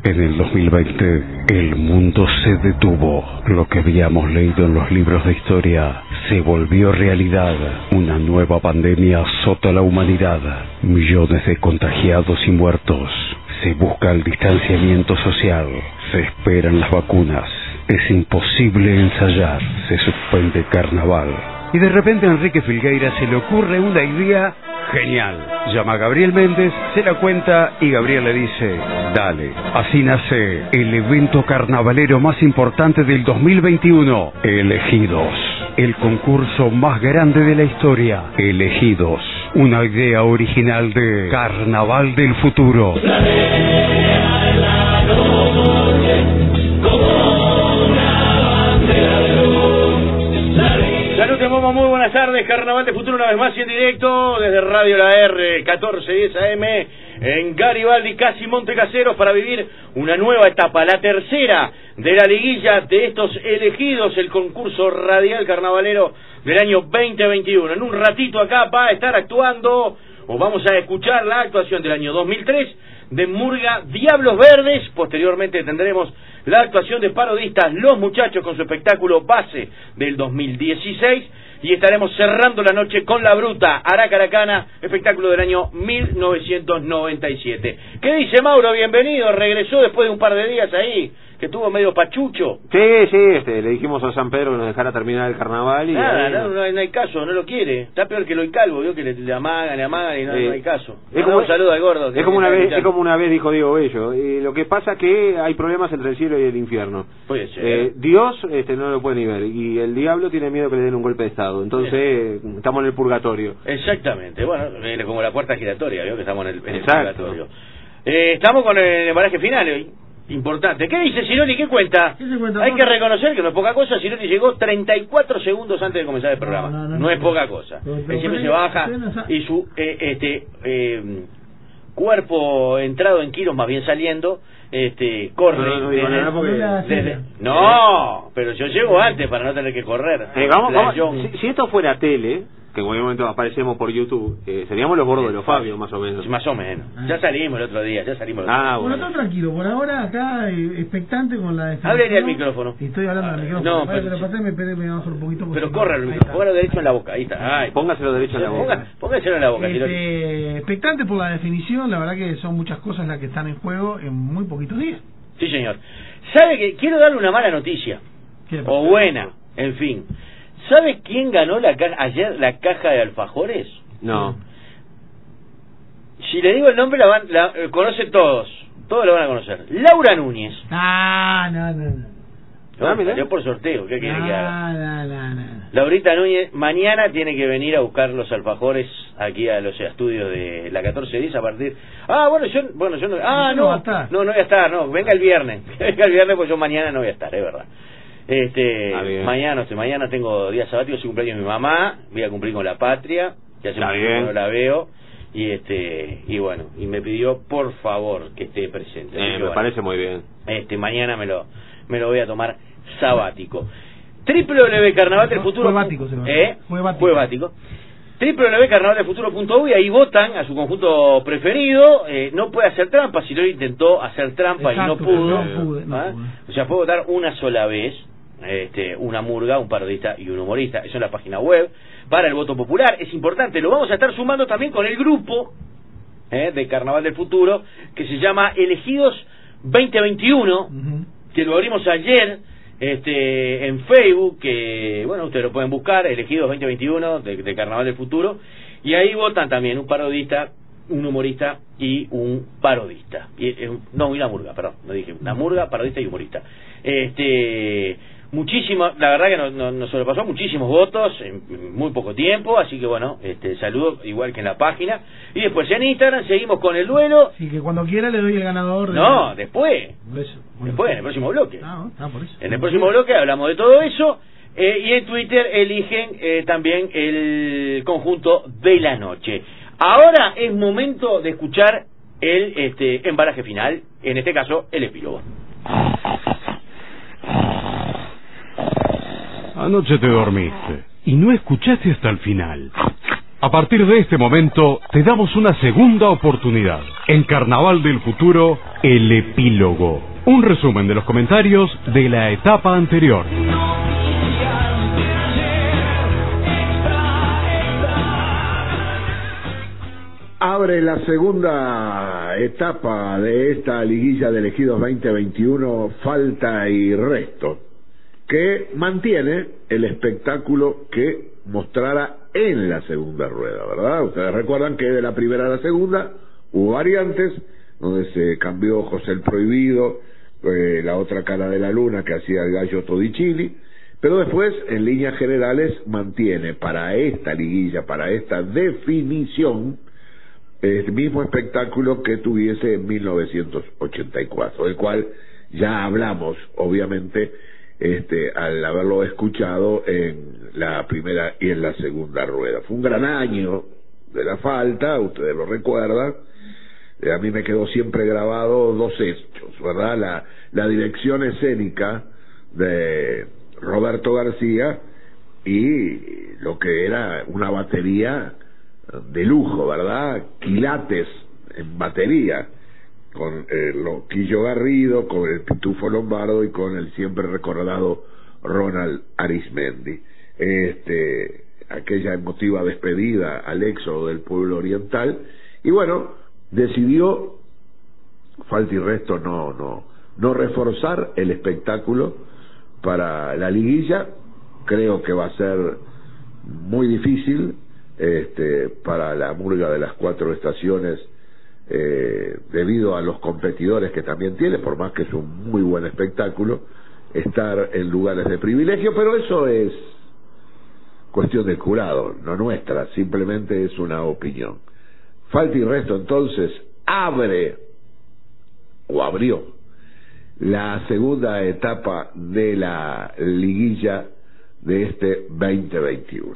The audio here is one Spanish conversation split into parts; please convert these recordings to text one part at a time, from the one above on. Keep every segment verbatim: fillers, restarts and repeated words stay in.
En el dos mil veinte, el mundo se detuvo. Lo que habíamos leído en los libros de historia se volvió realidad. Una nueva pandemia azota a la humanidad. Millones de contagiados y muertos. Se busca el distanciamiento social. Se esperan las vacunas. Es imposible ensayar. Se suspende carnaval. Y de repente a Enrique Filgueira se le ocurre una idea genial. Llama a Gabriel Méndez, se la cuenta y Gabriel le dice: dale. Así nace el evento carnavalero más importante del dos mil veintiuno. Elegidos. El concurso más grande de la historia. Elegidos. Una idea original de Carnaval del Futuro. Muy buenas tardes, Carnaval de Futuro una vez más y en directo desde Radio La R, catorce diez A M en Garibaldi, casi Montecaseros, para vivir una nueva etapa, la tercera de la liguilla de estos elegidos, el concurso radial carnavalero del año veinte veintiuno. En un ratito acá va a estar actuando, o vamos a escuchar la actuación del año dos mil tres de Murga Diablos Verdes. Posteriormente tendremos la actuación de parodistas Los Muchachos con su espectáculo base del dos mil dieciséis. Y estaremos cerrando la noche con La Bruta, Aracaracana, espectáculo del año mil novecientos noventa y siete. ¿Qué dice Mauro? Bienvenido, regresó después de un par de días ahí, que estuvo medio pachucho. Sí, sí, este, le dijimos a San Pedro que nos dejara terminar el carnaval y... Nada, ahí... no, no, hay, no hay caso, no lo quiere. Está peor que lo y calvo, vio que le, le amagan, le amagan y no, eh, no hay caso. Es como, un saludo al gordo. Es como, una vez, es como una vez dijo Diego Bello, eh, lo que pasa es que hay problemas entre el cielo y el infierno. Puede ser. Eh, Dios este, no lo puede ni ver, y el diablo tiene miedo que le den un golpe de estado, entonces eh, estamos en el purgatorio. Exactamente, bueno, eh, como la puerta giratoria, vio que estamos en el, en el purgatorio. Eh, estamos con el embaraje final hoy. Importante. ¿Qué dice Ciroli? ¿Qué cuenta? ¿Qué se cuenta? Hay que reconocer que no es poca cosa. Ciroli llegó treinta y cuatro segundos antes de comenzar el programa. No, no, no, no es poca cosa. Pero, pero, Él siempre se baja y su eh, este eh, cuerpo entrado en kilos, más bien saliendo, este corre. No, no, desde, no, desde, desde, no, pero yo llego antes para no tener que correr. Eh, vamos, vamos, si, si esto fuera tele, que en algún momento aparecemos por YouTube, eh, seríamos los gordos de los Fabios, más o menos. Más o menos. Ah. Ya salimos el otro día, ya salimos. El ah, bueno. Bueno, todo tranquilo, por ahora acá eh, expectante con la definición. Háblele al micrófono. Estoy hablando al micrófono. No, pero, pero pasé, me pedí, me bajo un poquito. Pero corre el micrófono, póngalo derecho en la boca, ahí está. Ay, póngaselo derecho en la boca. Ponga, póngaselo en la boca. Este, expectante por la definición, la verdad que son muchas cosas las que están en juego en muy poquitos días. Sí, señor. ¿Sabe que quiero darle una mala noticia? O buena, en fin. ¿Sabe quién ganó la ca ayer la caja de alfajores? No. Si le digo el nombre, la van, la eh, conocen todos. Todos lo van a conocer. Laura Núñez. Ah, no, no, no. No, no salió por sorteo. ¿Qué quiere no, que haga? No, no, no. Laurita Núñez mañana tiene que venir a buscar los alfajores aquí a los estudios de la catorce diez a partir... Ah, bueno, yo, bueno, yo no... Ah, no, no, no, no voy a estar, no. Venga el viernes. Venga el viernes, pues yo mañana no voy a estar, es verdad. Este, ah, mañana, no sé, mañana tengo día sabático, es el cumpleaños de mi mamá, voy a cumplir con la patria, que hace mucho que no la veo, y este, y bueno, y me pidió por favor que esté presente. Eh, me bueno, parece muy bien. Este, mañana me lo, me lo voy a tomar sabático. w w w punto carnaval del futuro Fue bático, se lo ¿Eh? Fue bático. Fue bático. w w w punto carnaval del futuro punto u y ahí votan a su conjunto preferido. Eh, no puede hacer trampa, si no intentó hacer trampa. Exacto, y no pudo, no pude, no ¿ah? pude. O sea, puede votar una sola vez. Este, una murga, un parodista y un humorista. Eso en la página web para el voto popular. Es importante, lo vamos a estar sumando también con el grupo eh, de Carnaval del Futuro que se llama Elegidos veinte veintiuno, uh-huh. que lo abrimos ayer este, en Facebook, que bueno, ustedes lo pueden buscar, Elegidos veinte veintiuno de, de Carnaval del Futuro, y ahí votan también un parodista, un humorista y un parodista. Y, eh, no, y una murga, perdón, no dije, una murga, parodista y humorista. Este, muchísimo, la verdad que nos, nos, nos sobrepasó muchísimos votos en muy poco tiempo, así que bueno, este, saludo igual que en la página. Y después en Instagram seguimos con el duelo. Sí, que cuando quiera le doy el ganador. De no, después. Eso, bueno, después, en el próximo bloque. Ah, ah, por eso. En el próximo bloque hablamos de todo eso. Eh, y en Twitter eligen eh, también el conjunto de la noche. Ahora es momento de escuchar el este, embaraje final, en este caso el epílogo. Anoche te dormiste y no escuchaste hasta el final. A partir de este momento, te damos una segunda oportunidad. En Carnaval del Futuro, el epílogo. Un resumen de los comentarios de la etapa anterior. Abre la segunda etapa de esta liguilla de elegidos veinte veintiuno, Falta y Resto, que mantiene el espectáculo que mostrara en la segunda rueda, ¿verdad? Ustedes recuerdan que de la primera a la segunda hubo variantes, donde se cambió José el Prohibido, eh, la otra cara de la luna que hacía el Gallo Todichili, pero después, en líneas generales, mantiene para esta liguilla, para esta definición, el mismo espectáculo que tuviese en mil novecientos ochenta y cuatro, del cual ya hablamos, obviamente, este, al haberlo escuchado en la primera y en la segunda rueda. Fue un gran año de la Falta, ustedes lo recuerdan. Eh, a mí me quedó siempre grabado dos hechos, ¿verdad? La, la dirección escénica de Roberto García y lo que era una batería de lujo, ¿verdad? Quilates en batería, con el Loquillo Garrido, con el Pitufo Lombardo y con el siempre recordado Ronald Arismendi. Este, aquella emotiva despedida al éxodo del pueblo oriental, y bueno, decidió, Falta y Resto, no, no, no reforzar el espectáculo para la liguilla. Creo que va a ser muy difícil este, para la murga de las cuatro estaciones, eh, debido a los competidores que también tiene, por más que es un muy buen espectáculo, estar en lugares de privilegio, pero eso es cuestión del jurado, no nuestra, simplemente es una opinión. Falta y Resto entonces abre o abrió la segunda etapa de la liguilla de este veinte veintiuno.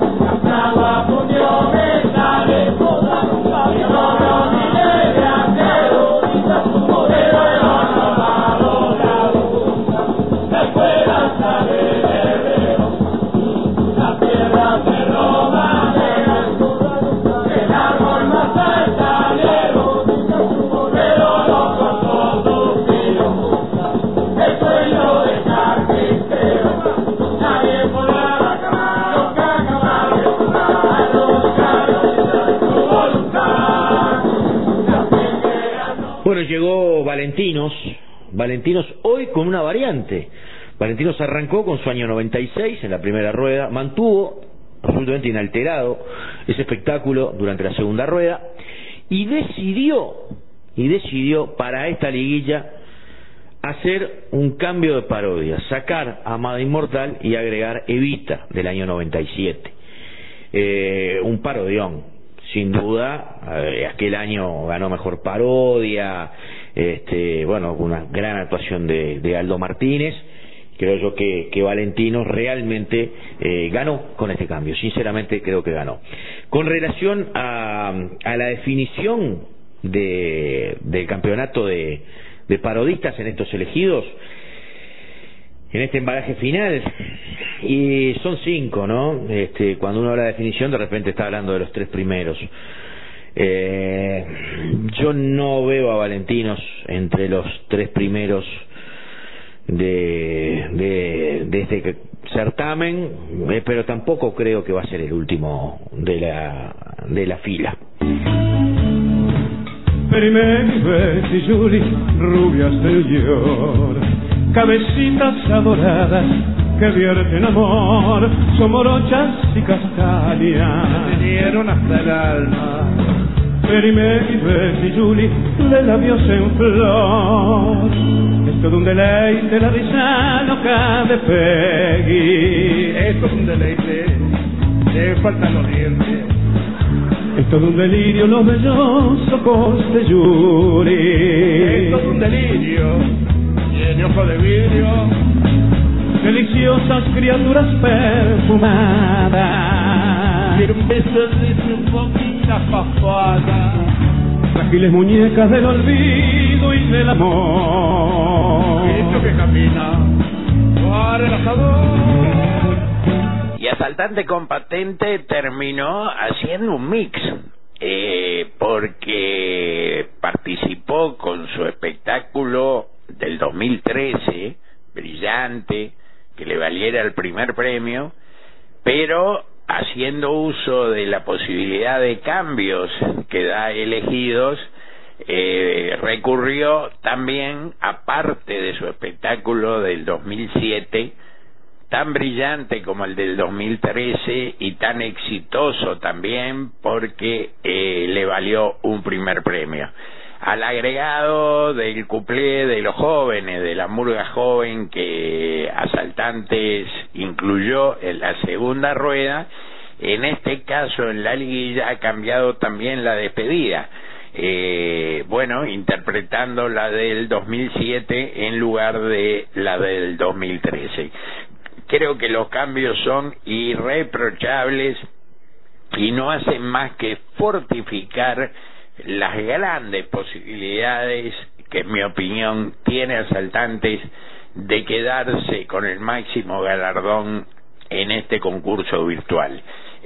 Bueno, llegó Valentinos, Valentinos hoy con una variante. Valentinos arrancó con su año noventa y seis en la primera rueda, mantuvo absolutamente inalterado ese espectáculo durante la segunda rueda y decidió, y decidió para esta liguilla hacer un cambio de parodia, sacar a Amada Inmortal y agregar Evita del año noventa y siete. Eh, un parodión. Sin duda, eh, aquel año ganó mejor parodia, este, bueno, una gran actuación de, de Aldo Martínez. Creo yo que, que Valentinos realmente eh, ganó con este cambio, sinceramente creo que ganó. Con relación a, a la definición de, del campeonato de, de parodistas en estos elegidos, en este embalaje final, y son cinco, ¿no? Este, cuando uno habla de definición, de repente está hablando de los tres primeros. Eh, yo no veo a Valentinos entre los tres primeros de, de, de este certamen, eh, pero tampoco creo que va a ser el último de la, de la fila. Primer y Julie, rubias del York, cabecitas adoradas que vierten amor, son morochas y castañas, me dieron hasta el alma. Perimétrico y Julie, de labios en flor, es todo un deleite la risa loca de Peggy, es todo un deleite, le faltan los dientes. Es todo un delirio los bellos ojos de Yuri. Es todo un delirio, tiene ojo de vidrio. Deliciosas criaturas perfumadas. Quiero un beso de su boquita papada. Frágiles muñecas del olvido y del amor. Esto que camina, para el asador. Y hasta Asaltante con Patente terminó haciendo un mix, eh, porque participó con su espectáculo del dos mil trece, brillante, que le valiera el primer premio, pero haciendo uso de la posibilidad de cambios que da Elegidos, eh, recurrió también, aparte de su espectáculo del dos mil siete, tan brillante como el del dos mil trece y tan exitoso también porque eh, le valió un primer premio. Al agregado del cuplé de los jóvenes, de la murga joven que Asaltantes incluyó en la segunda rueda, en este caso en la liguilla ha cambiado también la despedida. Eh, bueno, interpretando la del dos mil siete en lugar de la del dos mil trece. Creo que los cambios son irreprochables y no hacen más que fortificar las grandes posibilidades que, en mi opinión, tiene Asaltantes de quedarse con el máximo galardón en este concurso virtual.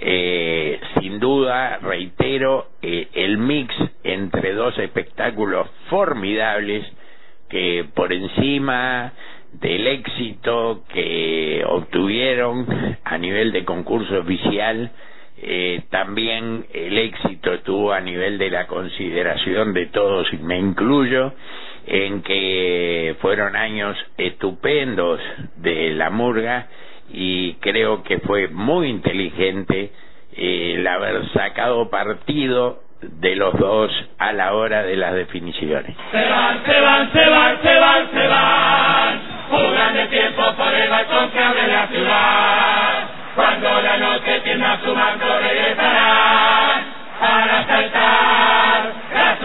Eh, sin duda, reitero, eh, el mix entre dos espectáculos formidables que por encima del éxito que obtuvieron a nivel de concurso oficial, eh, también el éxito estuvo a nivel de la consideración de todos, y me incluyo, en que fueron años estupendos de la murga, y creo que fue muy inteligente eh, el haber sacado partido de los dos a la hora de las definiciones. Se van, se van, se van, se van, se van, jugando el tiempo por el balcón que abre la ciudad. Cuando la noche tienda su manto regresarán para saltar la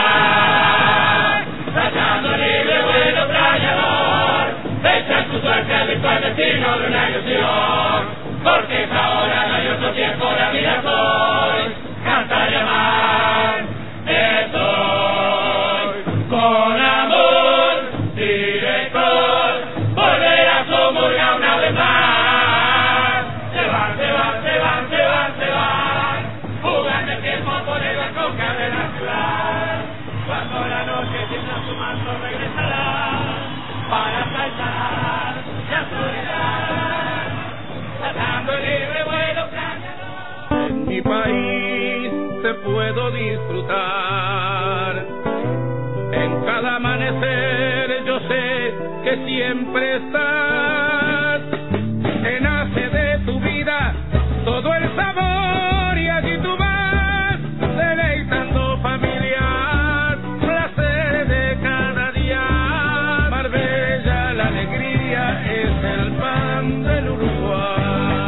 soledad. Tratando libre vuelo playador, echan su suerte al virtual destino de una ilusión. Porque es ahora, no hay otro tiempo, la vida soy, cantar y amar, estoy con amor, director, volver a su murga una vez más. Se van, se van, se van, se van, se van, jugando el tiempo por el balcón que abre la ciudad. Cuando la noche tienda su manto regresará para saltar la soledad, tratando el libre vuelo planeador. En mi país te puedo disfrutar, en cada amanecer yo sé que siempre estás, que nace de tu vida todo el sabor y allí tú vas, deleitando familias, placer de cada día. Marbella, la alegría es el pan del Uruguay.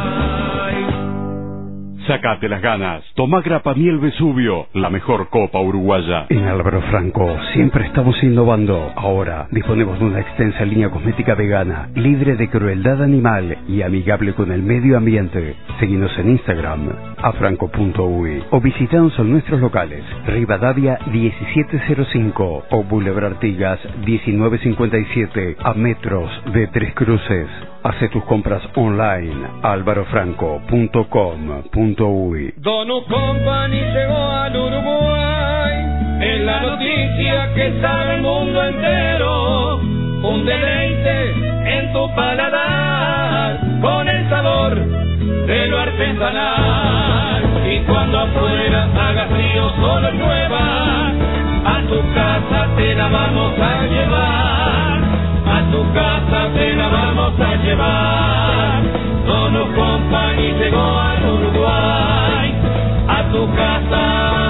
Sácate las ganas. Toma Grapa Miel Vesubio, la mejor copa uruguaya. En Álvaro Franco siempre estamos innovando. Ahora disponemos de una extensa línea cosmética vegana, libre de crueldad animal y amigable con el medio ambiente. Seguinos en Instagram, afranco punto uy, o visitanos en nuestros locales, Rivadavia diecisiete cero cinco o Boulevard Artigas diecinueve cincuenta y siete, a metros de Tres Cruces. Hace tus compras online, álvaro franco punto com punto uy. Donut Company llegó al Uruguay, es la noticia que sabe el mundo entero. Un deleite en tu paladar, con el sabor de lo artesanal. Y cuando afuera haga frío, solo llueva, a tu casa te la vamos a llevar. A tu casa te la vamos a llevar. Donut Company llegó al Uruguay, a tu casa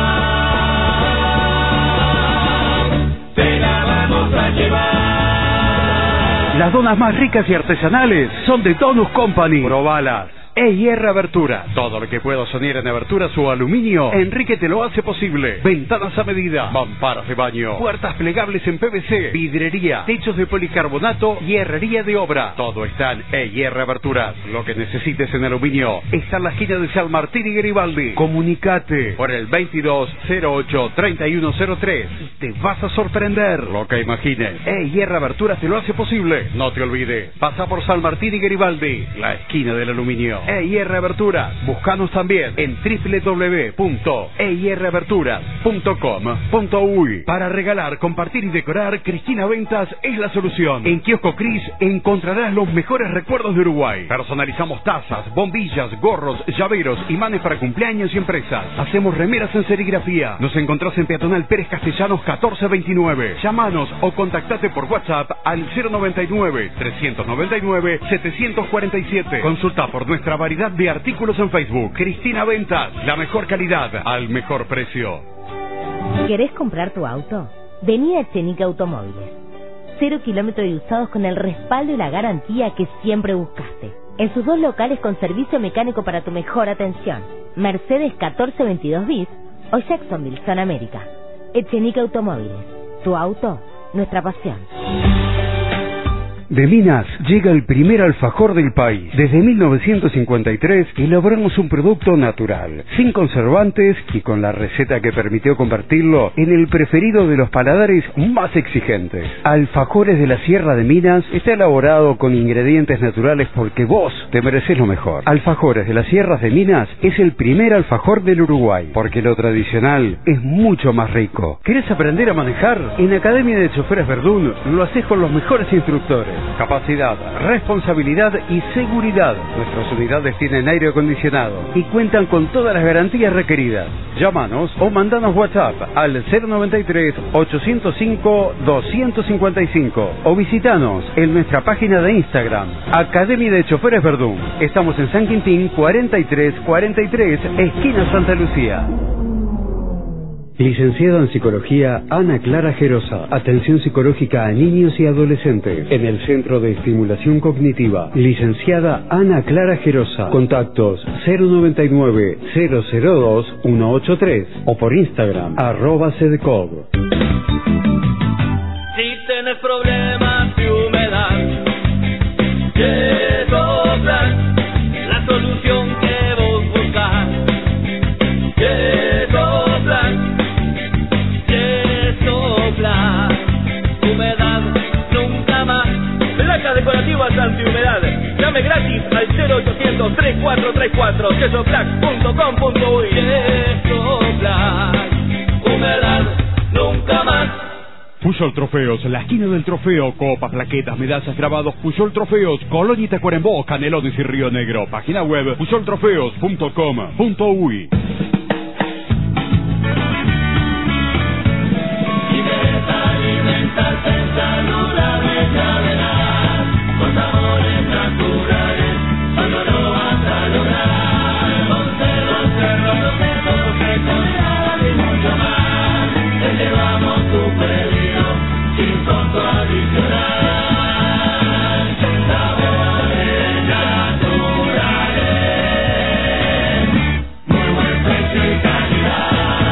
te la vamos a llevar. Las donas más ricas y artesanales son de Donut Company. Probalas. E I R Abertura. Todo lo que puedo soñar en aberturas o aluminio, Enrique te lo hace posible. Ventanas a medida, mamparas de baño, puertas plegables en P V C, vidrería, techos de policarbonato y herrería de obra. Todo está en E I R Aberturas. Lo que necesites en aluminio está en la esquina de San Martín y Garibaldi. Comunicate por el veintidós cero ocho treinta y uno cero tres y te vas a sorprender. Lo que imagines, E I R Aberturas te lo hace posible. No te olvides, pasa por San Martín y Garibaldi, la esquina del aluminio. E I R Aberturas. Búscanos también en doble u doble u doble u punto e i r aberturas punto com punto u y. Para regalar, compartir y decorar, Cristina Ventas es la solución. En Kiosco Cris encontrarás los mejores recuerdos de Uruguay. Personalizamos tazas, bombillas, gorros, llaveros, imanes para cumpleaños y empresas. Hacemos remeras en serigrafía. Nos encontrás en Peatonal Pérez Castellanos catorce veintinueve. Llámanos o contactate por WhatsApp al cero noventa y nueve, trescientos noventa y nueve, setecientos cuarenta y siete. Consulta por nuestra variedad de artículos en Facebook. Cristina Ventas, la mejor calidad al mejor precio. ¿Querés comprar tu auto? Vení a Echenique Automóviles. Cero kilómetros y usados con el respaldo y la garantía que siempre buscaste. En sus dos locales con servicio mecánico para tu mejor atención. Mercedes catorce veintidós bis o Jacksonville, Zona América. Echenique Automóviles. Tu auto, nuestra pasión. De Minas llega el primer alfajor del país. Desde mil novecientos cincuenta y tres elaboramos un producto natural, sin conservantes y con la receta que permitió convertirlo en el preferido de los paladares más exigentes. Alfajores de la Sierra de Minas está elaborado con ingredientes naturales porque vos te mereces lo mejor. Alfajores de las Sierras de Minas es el primer alfajor del Uruguay, porque lo tradicional es mucho más rico. ¿Querés aprender a manejar? En Academia de Choferes Verdún lo haces con los mejores instructores. Capacidad, responsabilidad y seguridad. Nuestras unidades tienen aire acondicionado y cuentan con todas las garantías requeridas. Llámanos o mandanos WhatsApp al cero noventa y tres, ochocientos cinco, doscientos cincuenta y cinco o visitanos en nuestra página de Instagram, Academia de Choferes Verdún. Estamos en San Quintín cuarenta y tres cuarenta y tres, esquina Santa Lucía. Licenciada en Psicología, Ana Clara Gerosa. Atención psicológica a niños y adolescentes. En el Centro de Estimulación Cognitiva. Licenciada Ana Clara Gerosa. Contactos cero noventa y nueve, cero cero dos, ciento ochenta y tres o por Instagram, arroba sedcog. Si tienes problemas de humedad, Yesoplan, la solución que vos buscas. Yesoplan. Humedad nunca más. Placas decorativas antihumedad. Llame gratis al cero ochocientos, treinta y cuatro treinta y cuatro, yesoplax punto com punto uy. Yesoplax, humedad nunca más. Puyol Trofeos, la esquina del trofeo, copas, plaquetas, medallas, grabados. Puyol Trofeos, Colonia y Tacuarembó, Canelones y Río Negro. Página web puyol trofeos punto com punto uy. Alimentarte saludable ya verás, con sabores naturales, solo lo vas a lograr. Con cerdos, cerdos, los cerdos, secosidad y mucho más, te llevamos tu pedido sin costo adicional. Sabores naturales, muy buen precio y calidad.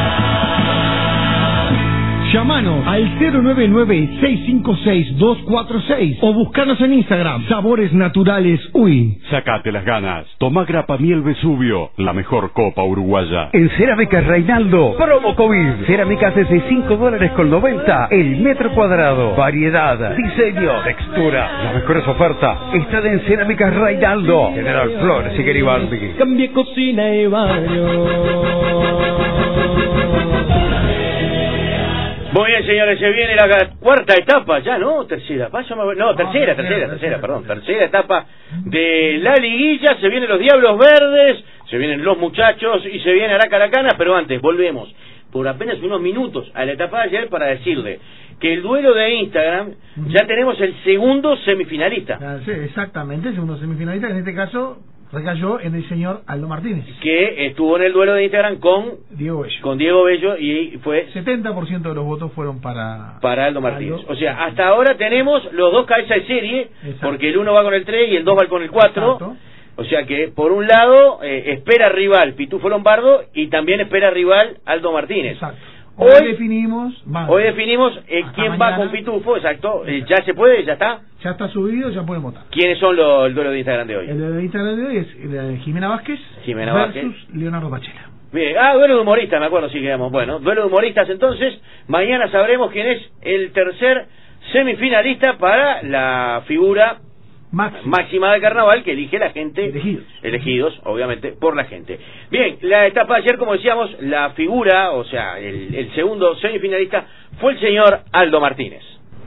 Llámanos al cero nueve nueve, seis cinco seis, dos cuatro seis o buscanos en Instagram, Sabores Naturales Uy. Sacate las ganas. Toma grapa miel Vesubio, la mejor copa uruguaya. En Cerámicas Reinaldo, promo COVID. Cerámicas desde cinco dólares con noventa el metro cuadrado. Variedad, diseño, textura. Las mejores ofertas están en Cerámicas Reinaldo. General Flores y Garibaldi. Cambie cocina y baño. Muy bien, señores, se viene la cuarta etapa, ya, ¿no? Tercera, paso, no, tercera, tercera, tercera, perdón, tercera etapa de la liguilla. Se vienen los Diablos Verdes, se vienen los muchachos y se viene Aracaracana, pero antes volvemos por apenas unos minutos a la etapa de ayer para decirle que el duelo de Instagram, ya tenemos el segundo semifinalista. Ah, sí, exactamente, el segundo semifinalista, en este caso recayó en el señor Aldo Martínez, que estuvo en el duelo de Instagram con Diego Bello. Con Diego Bello y fue setenta por ciento de los votos fueron para para Aldo Martínez. Aldo. O sea, hasta ahora tenemos los dos cabezas de serie. Exacto. Porque el uno va con el tres y el dos va con el cuatro. Exacto. O sea que por un lado eh, espera rival Pitufo Lombardo y también espera rival Aldo Martínez. Exacto. Hoy, hoy definimos más. Hoy definimos eh, quién mañana va con Pitufo, exacto. Eh, ya se puede, ya está. Ya está subido, ya pueden votar. ¿Quiénes son los, el duelo de Instagram de hoy? El duelo de Instagram de hoy es el de Jimena Vázquez Jimena versus Vázquez. Leonardo Pachela. Bien, ah, duelo de humoristas, me acuerdo, sí quedamos. Bueno, duelo de humoristas entonces. Mañana sabremos quién es el tercer semifinalista para la figura máxima, máxima de carnaval que elige la gente, elegidos. elegidos, obviamente, por la gente. Bien, la etapa de ayer, como decíamos, la figura, o sea, el, el segundo semifinalista fue el señor Aldo Martínez.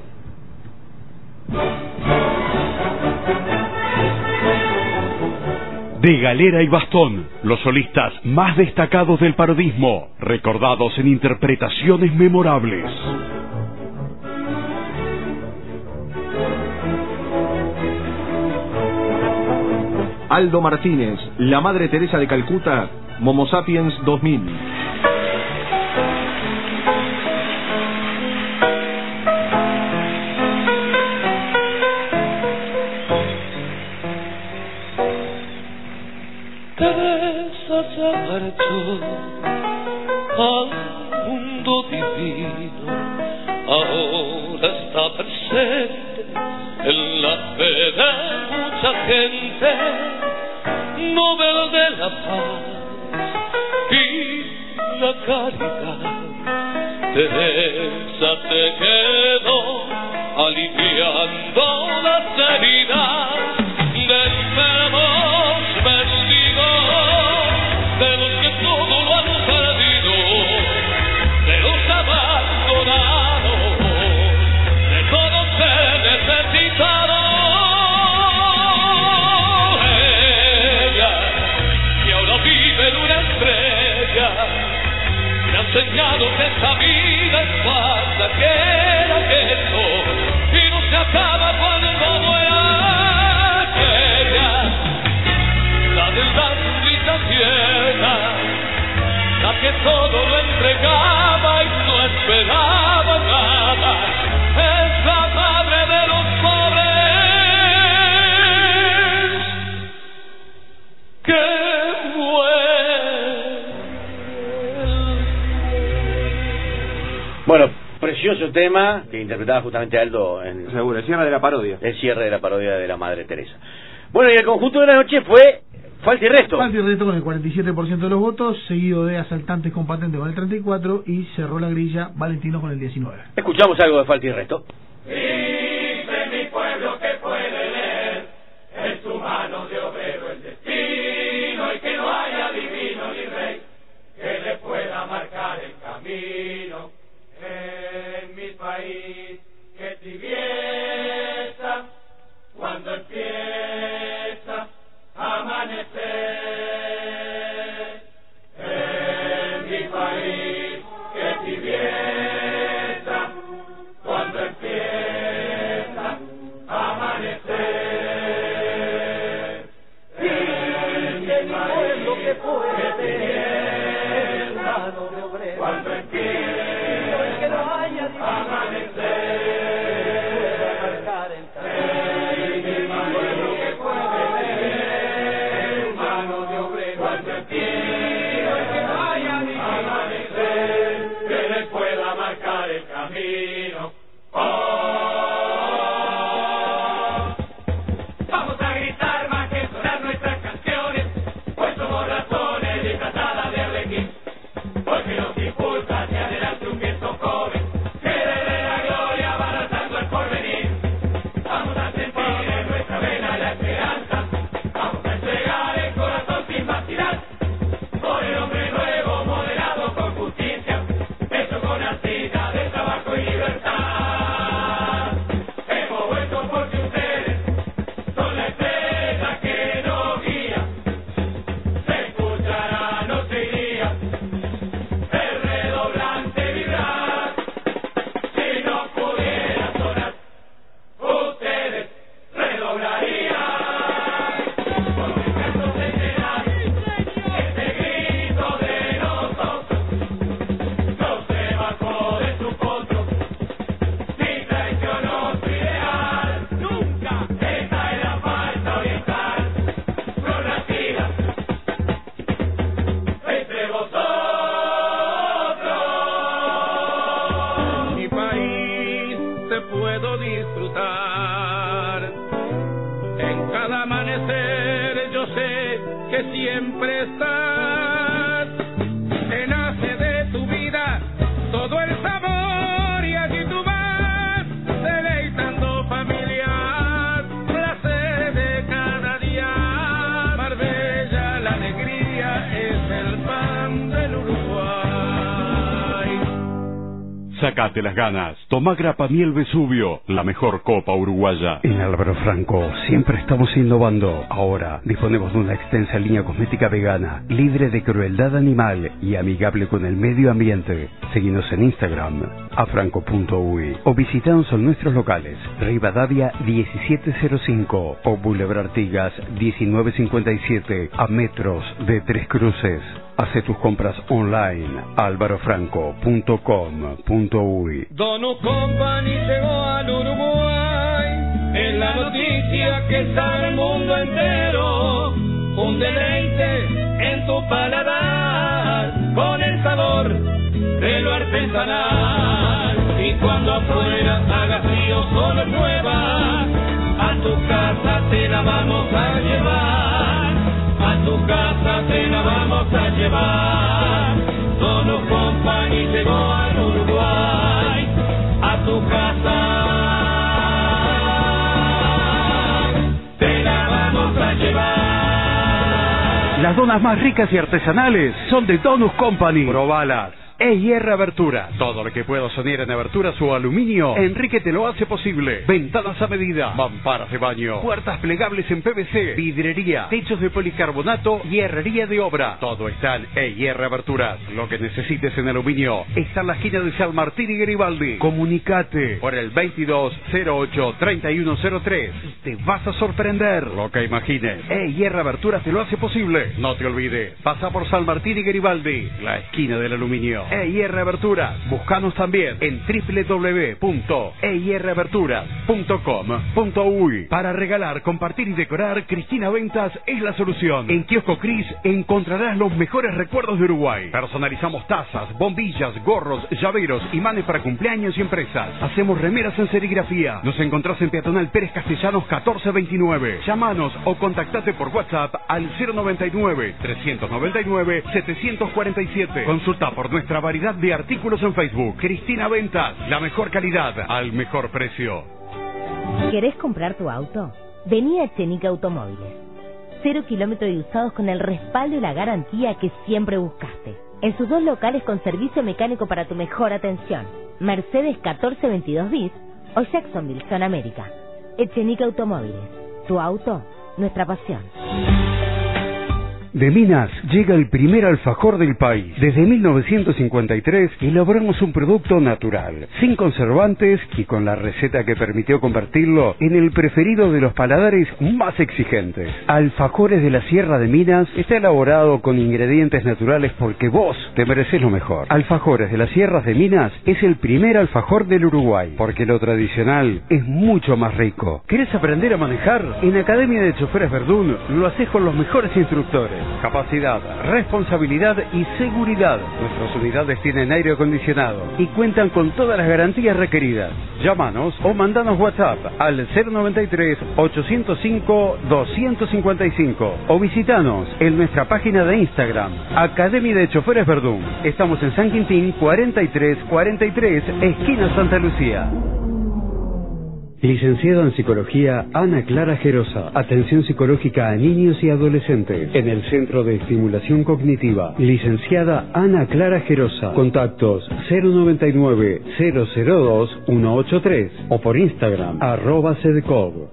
De galera y bastón, los solistas más destacados del parodismo, recordados en interpretaciones memorables. Aldo Martínez, La Madre Teresa de Calcuta, Momo Sapiens dos mil. Teresa se marchó al mundo divino, ahora está presente en la fe de mucha gente, Nobel de la paz y la caridad. Teresa te quedó aliviando las heridas de enfermos vestidos, de los que todo lo han perdido, de los abandonados, de todo ser necesitado. Ella, que ahora vive en una estrella, me ha enseñado que esta vida es pasajera, que esto y no se acaba cuando muera. Ella, la de la sonrisa ciega, la que todo lo entregaba y no esperaba nada, es la madre de los pobres que muere. Bueno, precioso tema que interpretaba justamente Aldo en Seguro, el cierre de la parodia. el cierre de la parodia de la Madre Teresa. Bueno, y el conjunto de la noche fue Falta y Resto. Falta y Resto con el cuarenta y siete por ciento de los votos, seguido de Asaltantes con Patente con el treinta y cuatro por ciento y cerró la grilla Valentino con el diecinueve por ciento. Escuchamos algo de Falta y Resto. Dice mi pueblo que puede leer en su mano de obrero el destino, y que no haya divino ni rey que le pueda marcar el camino. En mi país que tibieza cuando empieza a amanecer. En mi país que tibieza cuando empieza a amanecer. En mi pueblo que puede tener mano de obrero cuando empieza a amanecer. En mi pueblo que puede tener mano de obrero cuando empieza a amanecer, que le pueda marcar el camino. Vamos a gritar más que sonar nuestras canciones, pues somos razones disfrazadas de arlequín, porque nos impulsa hacia adelante un viento joven que desde la gloria va arrasando el porvenir. Vamos a sentir en nuestra vena la esperanza, vamos a entregar el corazón sin vacilar, por el hombre nuevo moderado con justicia, hecho con arcilla de trabajo y libertad. Hemos vuelto porque ustedes son la estrella que nos guía, se escuchará noche y día el redoblante vibrar. Si no pudiera sonar, ustedes redoblarían con un canto centenario este grito de nosotros. No se bajó de su potro ni traicionó su ideal. Nunca. Esta es la falta oriental prorracida entre vosotros. Mi país te puedo disfrutar. En cada amanecer yo sé que siempre estás. Te nace de tu vida todo el sabor y allí tú vas deleitando familias, placer Sacate las ganas. Tomá Grapa Miel Vesubio, la mejor copa uruguaya. En Álvaro Franco siempre estamos innovando. Ahora disponemos de una extensa línea cosmética vegana, libre de crueldad animal y amigable con el medio ambiente. Seguinos en Instagram, afranco punto uy, o visitanos en nuestros locales, Rivadavia diecisiete cero cinco o Boulevard Artigas diecinueve cincuenta y siete, a metros de Tres Cruces. Hace tus compras online, álvaro franco punto com punto uy. Donut Company llegó al Uruguay, es la noticia que sabe el mundo entero. Un deleite en tu paladar, con el sabor de lo artesanal. Y cuando afuera haga frío, solo prueba, a tu casa te la vamos a llevar. A tu casa te la vamos a llevar. Donut Company llegó al Uruguay, a tu casa te la vamos a llevar. Las donas más ricas y artesanales son de Donut Company. Probalas. E I R Abertura. Todo lo que puedo soñar en aberturas o aluminio, Enrique te lo hace posible. Ventanas a medida, mamparas de baño, puertas plegables en P V C, vidrería, techos de policarbonato y herrería de obra. Todo está en E I R Aberturas. Lo que necesites en aluminio está en la esquina de San Martín y Garibaldi. Comunicate por el veintidós cero ocho treinta y uno cero tres. Te vas a sorprender. Lo que imagines, E I R Aberturas te lo hace posible. No te olvides, pasa por San Martín y Garibaldi, la esquina del aluminio. E I R Aberturas. Búscanos también en doble u doble u doble u punto e i r aberturas punto com punto uy. Para regalar, compartir y decorar, Cristina Ventas es la solución. En Kiosco Cris encontrarás los mejores recuerdos de Uruguay. Personalizamos tazas, bombillas, gorros, llaveros, imanes para cumpleaños y empresas. Hacemos remeras en serigrafía. Nos encontrás en Peatonal Pérez Castellanos catorce veintinueve. Llámanos o contactate por WhatsApp al cero noventa y nueve, trescientos noventa y nueve, setecientos cuarenta y siete. Consulta por nuestra variedad de artículos en Facebook. Cristina Ventas, la mejor calidad al mejor precio. ¿Querés comprar tu auto? Vení a Echenique Automóviles. Cero kilómetros y usados con el respaldo y la garantía que siempre buscaste. En sus dos locales con servicio mecánico para tu mejor atención. Mercedes catorce veintidós bis o Jacksonville, Zona América. Echenique Automóviles. Tu auto, nuestra pasión. De Minas llega el primer alfajor del país. Desde mil novecientos cincuenta y tres elaboramos un producto natural, sin conservantes y con la receta que permitió convertirlo en el preferido de los paladares más exigentes. Alfajores de la Sierra de Minas está elaborado con ingredientes naturales porque vos te mereces lo mejor. Alfajores de las Sierras de Minas es el primer alfajor del Uruguay, porque lo tradicional es mucho más rico. ¿Querés aprender a manejar? En Academia de Choferes Verdún lo haces con los mejores instructores. Capacidad, responsabilidad y seguridad. Nuestras unidades tienen aire acondicionado y cuentan con todas las garantías requeridas. Llámanos o mandanos WhatsApp al cero noventa y tres, ochocientos cinco, doscientos cincuenta y cinco o visitanos en nuestra página de Instagram, Academia de Choferes Verdún. Estamos en San Quintín cuarenta y tres cuarenta y tres, esquina Santa Lucía. Licenciada en Psicología, Ana Clara Gerosa. Atención psicológica a niños y adolescentes en el Centro de Estimulación Cognitiva. Licenciada Ana Clara Gerosa. Contactos cero noventa y nueve, cero cero dos, ciento ochenta y tres o por Instagram, arroba sedecov.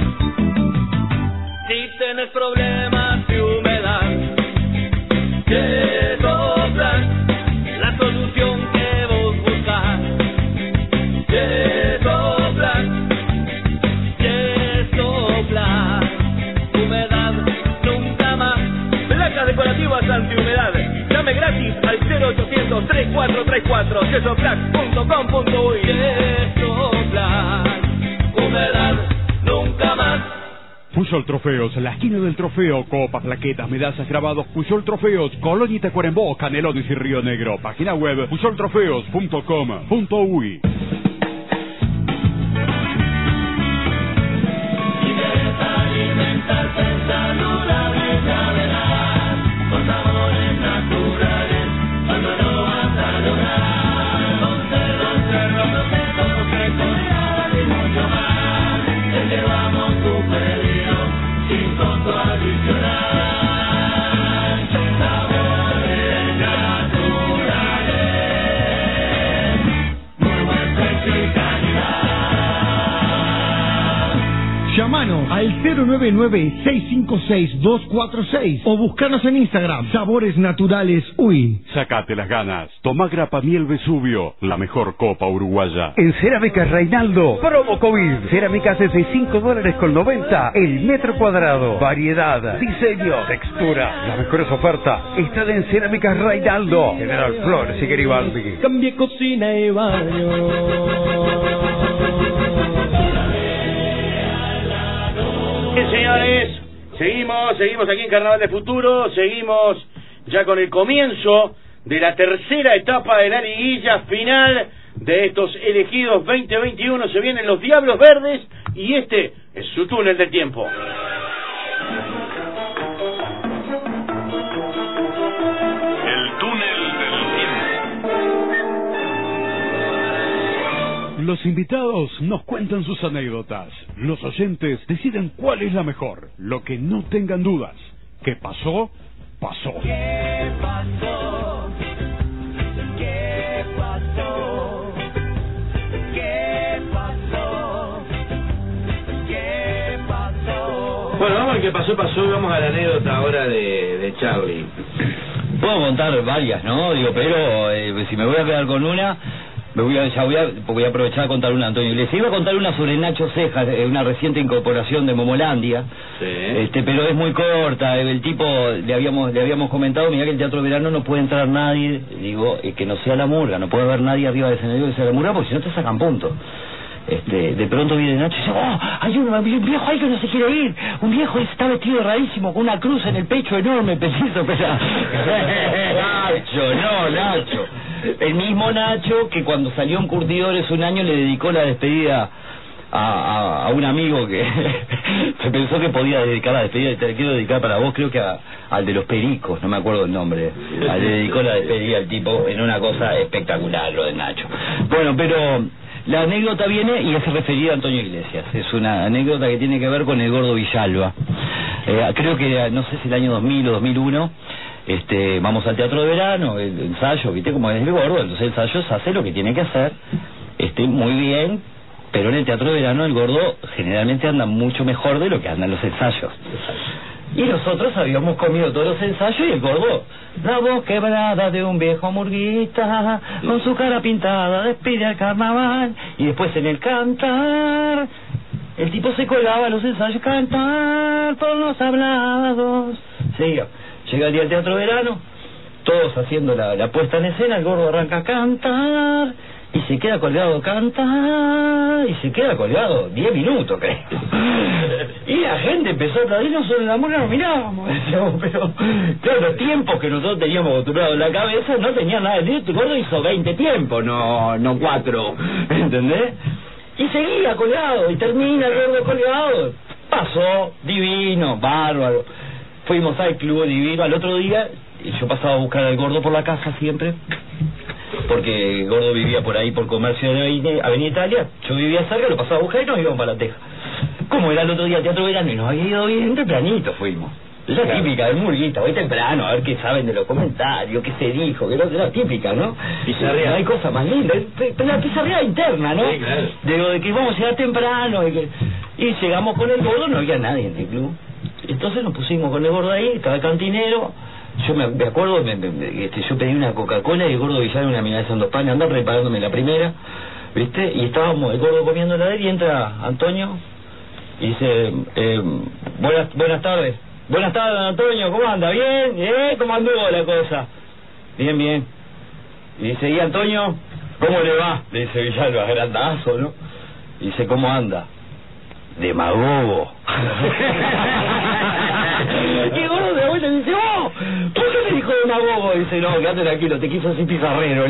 Si tienes problemas de humedad, que soplan la solución que vos buscas. Que soplan, que soplan, humedad nunca más. Placas decorativas antihumedad. Llame gratis al cero ochocientos, treinta y cuatro treinta y cuatro, que soplan punto com punto uy. Que soplan, humedad nunca más. Puyol Trofeos, la esquina del trofeo, copas, plaquetas, medallas, grabados. Puyol Trofeos, Colonia y Tacuarembó, Canelones y Río Negro. Página web puyol trofeos punto com punto uy. Alimentarte saludable, ya verás, con sabores naturales, cuando lo vas a lograr. Con cerdo, cerdo, procesos, frescos y mucho más, te llevamos tu pedido sin costo adicional. Sabores naturales, muy Llamanos al cero nueve nueve, seis cinco seis, dos cuatro seis o buscanos en Instagram, Sabores Naturales U I. Sacate las ganas. Tomá Grapa Miel Vesubio, la mejor copa uruguaya. En Cerámicas Reinaldo, promo COVID. Cerámicas desde cinco dólares con noventa el metro cuadrado. Variedad, diseño, textura. Las mejores ofertas están en Cerámicas Reinaldo. General Flores y Garibaldi. Cambie cocina y baño. Bien, señores, seguimos, seguimos aquí en Carnaval de Futuro, seguimos ya con el comienzo de la tercera etapa de la liguilla final de estos elegidos veinte veintiuno. Se vienen los Diablos Verdes y este es su túnel del tiempo. Los invitados nos cuentan sus anécdotas. Los oyentes deciden cuál es la mejor. Lo que no tengan dudas. ¿Qué pasó? Pasó. ¿Qué pasó? ¿Qué pasó? ¿Qué pasó? ¿Qué pasó? Bueno, vamos al que pasó, pasó y vamos a la anécdota ahora de, de Charlie. Puedo contar varias, ¿no? Digo, pero eh, si me voy a quedar con una... Me voy a, ya voy a, voy a aprovechar a contar una, Antonio Iglesias. Iba a contar una sobre Nacho Cejas, una reciente incorporación de Momolandia. Sí. Este, pero es muy corta. El tipo, le habíamos le habíamos comentado, mira que el Teatro Verano no puede entrar nadie, digo, eh, que no sea la murga, no puede haber nadie arriba del escenario que sea la murga, porque si no te sacan puntos. Este, de pronto viene Nacho y dice, oh, hay un, un viejo ahí que no se quiere ir, un viejo está vestido rarísimo con una cruz en el pecho enorme, petizo, pero... Nacho, no, Nacho. El mismo Nacho que cuando salió en Curtidores un año le dedicó la despedida a, a, a un amigo que se pensó que podía dedicar la despedida, y te la quiero dedicar para vos, creo que a, al de los Pericos, no me acuerdo el nombre, le dedicó la despedida al tipo en una cosa espectacular lo de Nacho. Bueno, pero... la anécdota viene y es referida a Antonio Iglesias. Es una anécdota que tiene que ver con el Gordo Villalba. Eh, creo que, no sé si el año dos mil o dos mil uno, este, vamos al Teatro de Verano, el ensayo, ¿viste? Como es el Gordo, entonces el ensayo se hace lo que tiene que hacer, este, muy bien, pero en el Teatro de Verano el Gordo generalmente anda mucho mejor de lo que andan los ensayos. Y nosotros habíamos comido todos los ensayos y el Gordo, la voz quebrada de un viejo murguita, con su cara pintada, despide al carnaval. Y después en el cantar, el tipo se colgaba a los ensayos, cantar por los hablados. Seguía, llega el día del Teatro Verano, todos haciendo la, la puesta en escena, el Gordo arranca a cantar, y se queda colgado, canta, y se queda colgado diez minutos, creo. Y la gente empezó a aplaudirnos sobre la murga, nos mirábamos, decíamos, pero claro, los tiempos que nosotros teníamos acostumbrados en la cabeza no tenían nada de decir. Tu Gordo hizo veinte tiempos, no no cuatro, ¿entendés? Y seguía colgado, y termina el Gordo colgado. Pasó, divino, bárbaro. Fuimos al club divino, al otro día, y yo pasaba a buscar al Gordo por la casa siempre, porque el Gordo vivía por ahí, por Comercio de Avenida Italia, yo vivía cerca, lo pasaba a buscar y nos íbamos para La Teja. Como era el otro día Teatro Verano y nos había ido bien, tempranito fuimos. La claro. Típica del murguita, hoy temprano, a ver qué saben de los comentarios, qué se dijo, que no, la típica, ¿no? Pizarreada. No hay cosa más linda, la pizarreada interna, ¿no? Sí, claro. Digo, de que íbamos a llegar temprano, y, que... y llegamos con el Gordo, no había nadie en el club. Entonces nos pusimos con el Gordo ahí, estaba el cantinero. Yo me, me acuerdo, me, me, este, yo pedí una Coca-Cola y el Gordo Villalba una milanesa en dos panes, andaba preparándome la primera, ¿viste? Y estábamos el Gordo comiendo la de él y entra Antonio y dice, eh, buenas, buenas tardes. Buenas tardes, Antonio, ¿cómo anda? ¿Bien? ¿Eh? ¿Cómo anduvo la cosa? Bien, bien. Y dice, ¿y Antonio? ¿Cómo le va? Le dice Villalba, grandazo, ¿no? Y dice, ¿cómo anda? Demagogo. Y el Gordo de vuelta dice, oh, ¿por qué me dijo demagogo? Dice, no, quédate tranquilo, te quiso así pizarrero.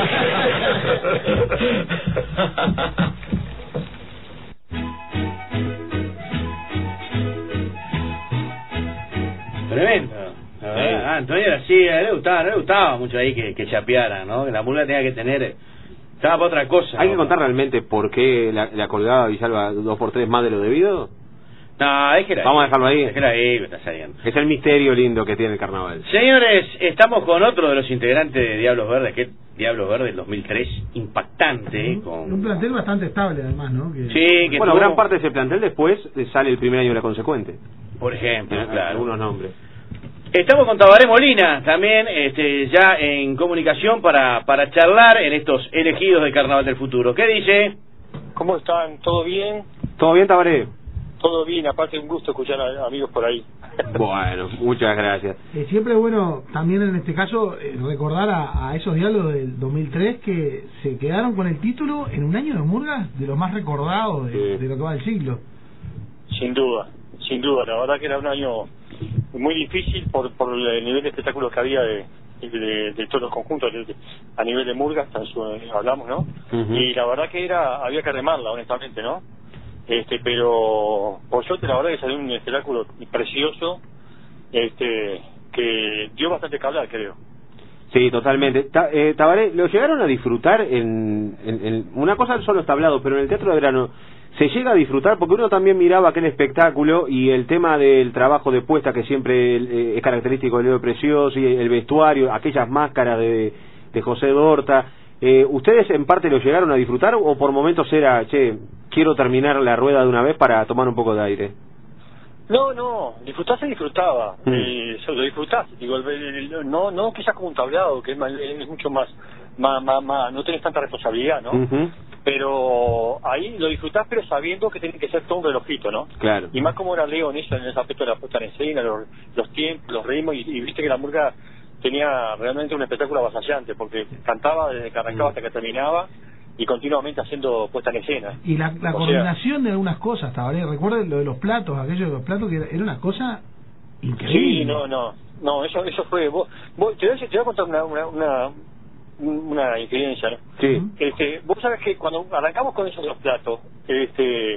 Tremendo. Ah, Antonio era así, a él le gustaba, no le gustaba mucho ahí que, que chapeara, ¿no? Que la murga tenía que tener, estaba para otra cosa. Hay ¿no? que contar realmente por qué la, la colgaba Villalba dos por tres más de lo debido. No, déjela ahí. Vamos a dejarlo ahí. Déjela ahí, que está saliendo. Es el misterio lindo que tiene el carnaval. Señores, estamos con otro de los integrantes de Diablos Verdes, que es Diablos Verdes del dos mil tres, impactante. Un, con... un plantel bastante estable, además, ¿no? Que... Sí, que bueno, tuvo... gran parte de ese plantel después sale el primer año de la consecuente. Por ejemplo, Tiene claro. algunos nombres. Estamos con Tabaré Molina, también este, ya en comunicación para, para charlar en estos elegidos del Carnaval del Futuro. ¿Qué dice? ¿Cómo están? ¿Todo bien? ¿Todo bien, Tabaré? Todo bien, aparte un gusto escuchar a amigos por ahí. Bueno, muchas gracias. Eh, siempre es bueno, también en este caso, eh, recordar a, a esos diálogos del dos mil tres que se quedaron con el título en un año de murgas de los más recordados de, Sí. de lo que va del siglo. Sin duda, sin duda. La verdad que era un año muy difícil por, por el nivel de espectáculos que había de, de, de todos los conjuntos de, de, a nivel de murgas, tan su- hablamos, ¿no? Uh-huh. Y la verdad que era había que remarla, honestamente, ¿no? Este, pero por suerte la verdad que salió un espectáculo precioso, este, que dio bastante que hablar, creo. Sí, totalmente. Ta eh, Tabaré, ¿lo llegaron a disfrutar en, en, en... Una cosa son los tablados, pero en el Teatro de Verano se llega a disfrutar porque uno también miraba aquel espectáculo y el tema del trabajo de puesta que siempre eh, es característico de Leo Precioso y el vestuario, aquellas máscaras de, de José Dorta. Eh, ¿Ustedes en parte lo llegaron a disfrutar o por momentos era, che, quiero terminar la rueda de una vez para tomar un poco de aire? No, no, disfrutar se disfrutaba, Mm. eh, eso, lo disfrutaste, digo, el- el- el- no, no quizás como un tablado, que es, más- es mucho más, más, más, más, no tenés tanta responsabilidad, ¿no? Uh-huh. Pero ahí lo disfrutás, pero sabiendo que tiene que ser todo un relojito, ¿no? Claro. Y más como era Leo en eso, en ese aspecto de la puesta en escena, los, los tiempos, los ritmos, y, y viste que la murga tenía realmente un espectáculo avasallante, porque cantaba desde que arrancaba hasta que terminaba, y continuamente haciendo puesta en escena. Y la, la O sea, coordinación de algunas cosas, Tabaré, recuerden lo de los platos, aquello de los platos, que era, era una cosa increíble. Sí, no, no, no, eso eso fue, vos, vos te, voy a, te voy a contar una una una, una infidencia, ¿no? Sí. Este, vos sabés que cuando arrancamos con eso de los platos, este,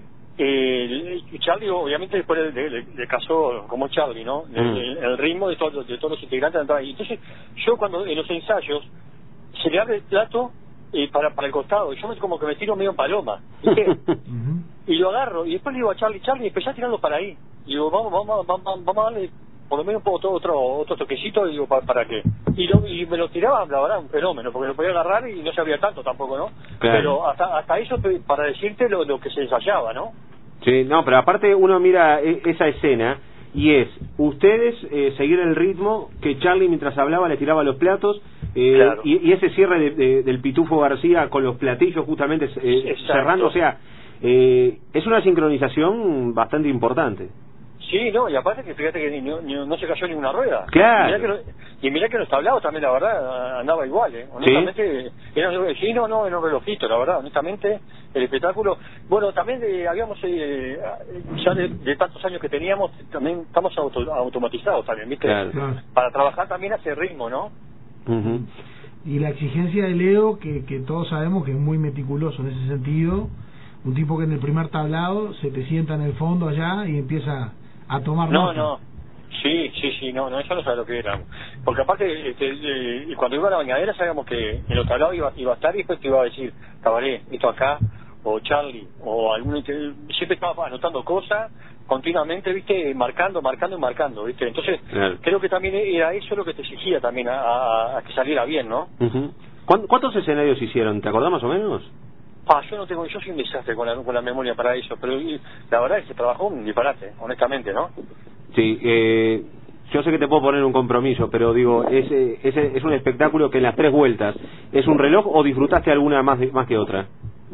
eh, Charlie obviamente después le, le, le- le casó como Charlie, ¿no? Mm. El, el ritmo de todos de todos los integrantes andaba ahí. Entonces yo cuando en los ensayos se le abre el plato eh, para para el costado y yo me, como que me tiro medio en paloma, ¿viste? Y lo agarro y después le digo a Charlie, Charlie, empecé a tirarlo para ahí. Y digo, vamos, vamos, vamos, vamos a darle por lo menos un poco otro otro toquecito, y digo, ¿para, para qué? Y, lo, y me lo tiraba, la verdad, un fenómeno, porque lo podía agarrar y no sabía tanto tampoco, ¿no? Claro. Pero hasta hasta eso para decirte lo, lo que se ensayaba, ¿no? Sí, no, pero aparte uno mira e- esa escena y es ustedes eh, seguir el ritmo que Charlie mientras hablaba le tiraba los platos eh, Claro. y, y ese cierre de, de- del Pitufo García con los platillos justamente eh, Exacto. cerrando, o sea, eh, es una sincronización bastante importante. Sí, no, y aparte que fíjate que ni- ni- ni- no se cayó ninguna rueda. Claro. Y mirá que, no- y mirá que los tablados también, la verdad, andaba igual, ¿eh? Honestamente, era, sí, no, no, era un relojito, la verdad, honestamente, el espectáculo. Bueno, también eh, habíamos, eh, ya de, de tantos años que teníamos, también estamos auto- automatizados también, ¿viste? Claro. Para trabajar también hace ritmo, ¿no? Uh-huh. Y la exigencia de Leo, que, que todos sabemos que es muy meticuloso en ese sentido, un tipo que en el primer tablado se te sienta en el fondo allá y empieza a tomar No, nota. no. Sí, sí, sí, no, no, eso no sabe lo que era. Porque aparte, este, eh, cuando iba a la bañadera sabíamos que en los tablados iba, iba a estar y después te iba a decir, Tabaré, esto acá, o Charlie, o algún... inte- Siempre estaba anotando cosas continuamente, viste, marcando, marcando y marcando, viste. Entonces, Claro. creo que también era eso lo que te exigía también a, a- a que saliera bien, ¿no? Uh-huh. ¿Cuán- ¿Cuántos escenarios hicieron? ¿Te acordás más o menos? Ah, yo no tengo, yo soy un desastre con la, con la memoria para eso, pero y, la verdad es que se trabajó un disparate, honestamente, ¿no? Sí, eh, yo sé que te puedo poner un compromiso, pero digo, ¿es, eh, es, es un espectáculo que en las tres vueltas es un reloj o disfrutaste alguna más, de- más que otra?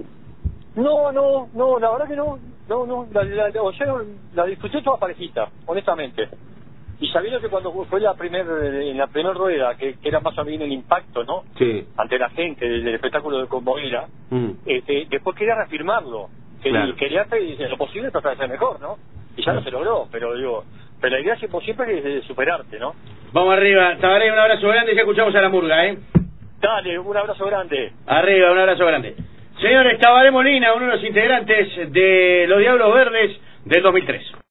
No, no, no, la verdad que no, no, no, la, la, o sea, la disfruté toda parejita, honestamente. Y sabiendo que cuando fue la primer, en la primera rueda, que, que era más o menos el impacto, ¿no? Sí. Ante la gente del, del espectáculo de Como era, Mm. este, después quería reafirmarlo, que Claro. quería hacer en lo posible tratar de ser mejor, ¿no? Y ya no se logró, pero digo, pero la idea siempre, siempre es de superarte, ¿no? Vamos arriba. Tabaré, un abrazo grande y ya escuchamos a la murga, ¿eh? Dale, un abrazo grande. Arriba, un abrazo grande. Señores, Tabaré Molina, uno de los integrantes de los Diablos Verdes del dos mil tres.